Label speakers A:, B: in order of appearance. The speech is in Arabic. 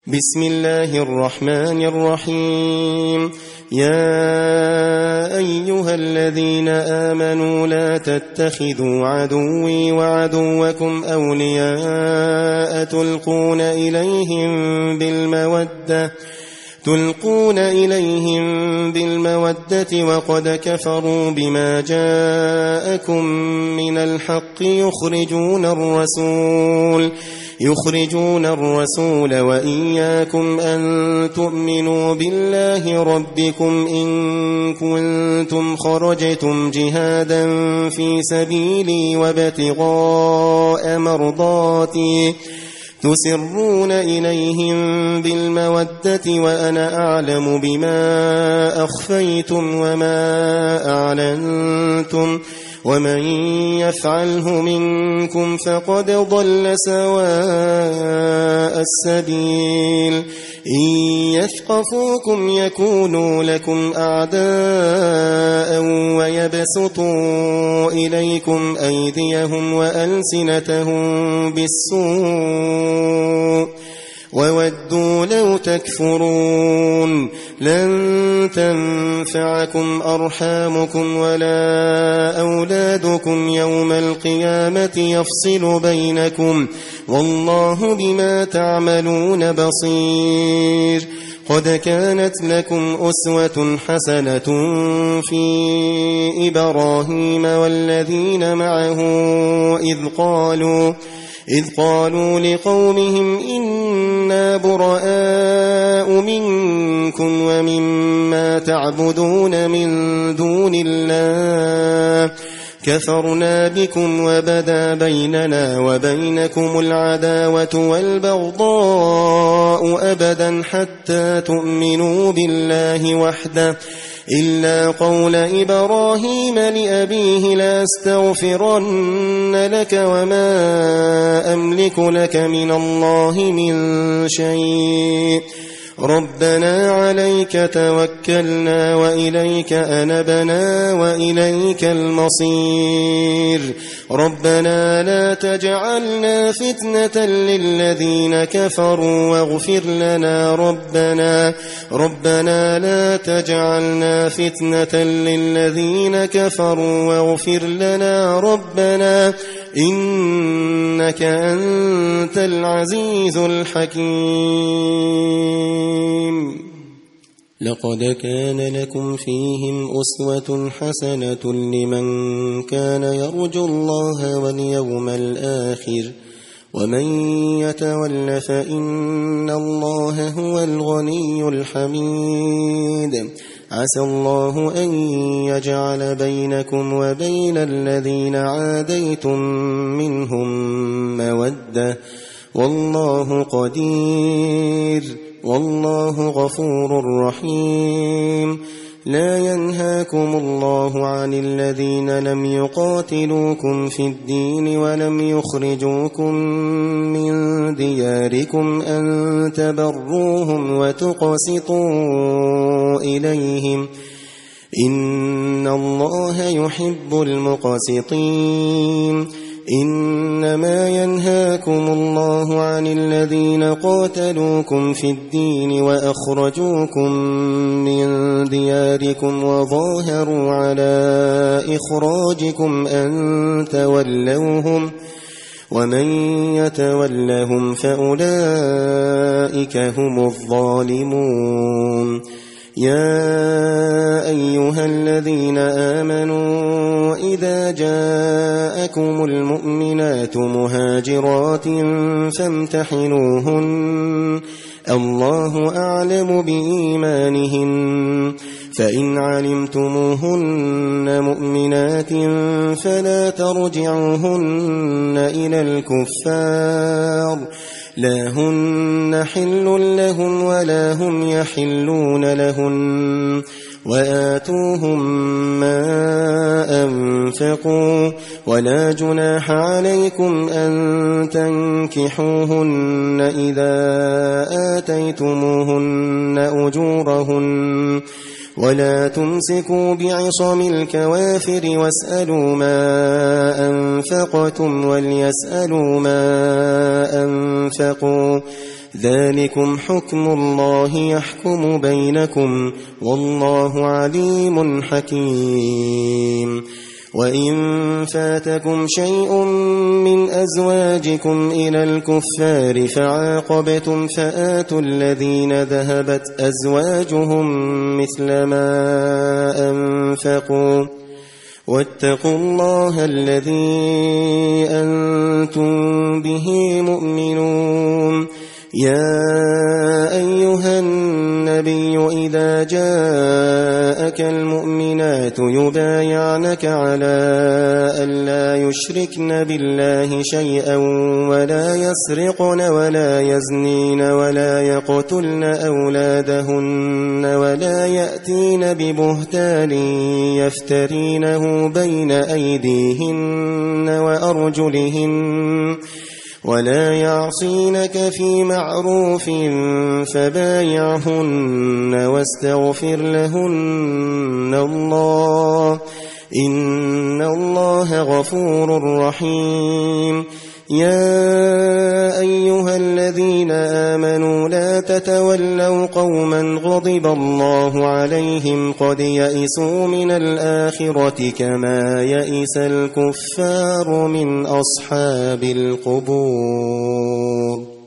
A: بسم الله الرحمن الرحيم. يا أيها الذين آمنوا لا تتخذوا عدوي وعدوكم أولياء تلقون إليهم بالمودة وقد كفروا بما جاءكم من الحق يخرجون الرسول وإياكم أن تؤمنوا بالله ربكم إن كنتم خرجتم جهادا في سبيلي وابتغاء مرضاتي تسرون إليهم بالمودة وأنا أعلم بما أخفيتم وما أعلنتم ومن يفعله منكم فقد ضل سواء السبيل. إن يثقفوكم يكونوا لكم أعداء ويبسطوا إليكم أيديهم وألسنتهم بالسوء وودوا لو تكفرون. لن تنفعكم أرحامكم ولا أولادكم يوم القيامة يفصل بينكم والله بما تعملون بصير. قد كانت لكم أسوة حسنة في إبراهيم والذين معه إذ قالوا لقومهم إنا براء منكم ومما تعبدون من دون الله كفرنا بكم وبدا بيننا وبينكم العداوة والبغضاء أبدا حتى تؤمنوا بالله وحده إلا قول إبراهيم لأبيه لأستغفرن لك وما أملك لك من الله من شيء. ربنا عليك توكلنا وإليك أنبنا وإليك المصير. ربنا لا تجعلنا فتنة للذين كفروا واغفر لنا ربنا لا تجعلنا فتنة للذين كفروا واغفر لنا ربنا إنك أنت العزيز الحكيم. لقد كان لكم فيهم أسوة حسنة لمن كان يرجو الله واليوم الآخر ومن يتول فإن الله هو الغني الحميد. عسى الله أن يجعل بينكم وبين الذين عاديتم منهم مودة والله قدير والله غفور رحيم. لا ينهاكم الله عن الذين لم يقاتلوكم في الدين ولم يخرجوكم من دياركم أن تبروهم وتقسطوا إليهم إن الله يحب المقسطين. إنما ينهاكم الله عن الذين قاتلوكم في الدين وأخرجوكم من دياركم وظاهروا على إخراجكم أن تولوهم ومن يتولهم فأولئك هم الظالمون. يا أيها الذين آمنوا إذا جاءكم المؤمنات مهاجرات فامتحنوهن الله أعلم بإيمانهن فإن علمتموهن مؤمنات فلا ترجعوهن إلى الكفار لا هن حل لهم ولا هم يحلون لهن وآتوهم ما أنفقوا ولا جناح عليكم أن تنكحوهن إذا آتيتموهن أجورهن ولا تمسكوا بعصم الكوافر واسألوا ما أنفقتم وليسألوا ما أنفقوا ذلكم حكم الله يحكم بينكم والله عليم حكيم وإن فاتكم شيء من أزواجكم إلى الكفار فعاقبتم فآتوا الذين ذهبت أزواجهم مثل ما أنفقوا واتقوا الله الذي أنتم به مؤمنون يا أيها النبي إذا جاءك المؤمنات يبايعنك على ألا يشركن بالله شيئا ولا يسرقن ولا يزنين ولا يقتلن أولادهن ولا يأتين ببهتان يفترينه بين أيديهن وأرجلهن ولا يعصينك في معروف فبايعهن واستغفر لهن الله إن الله غفور رحيم يا أيها الذين آمنوا لا تتولوا قوما غضب الله عليهم قد يئسوا من الآخرة كما يئس الكفار من أصحاب القبور.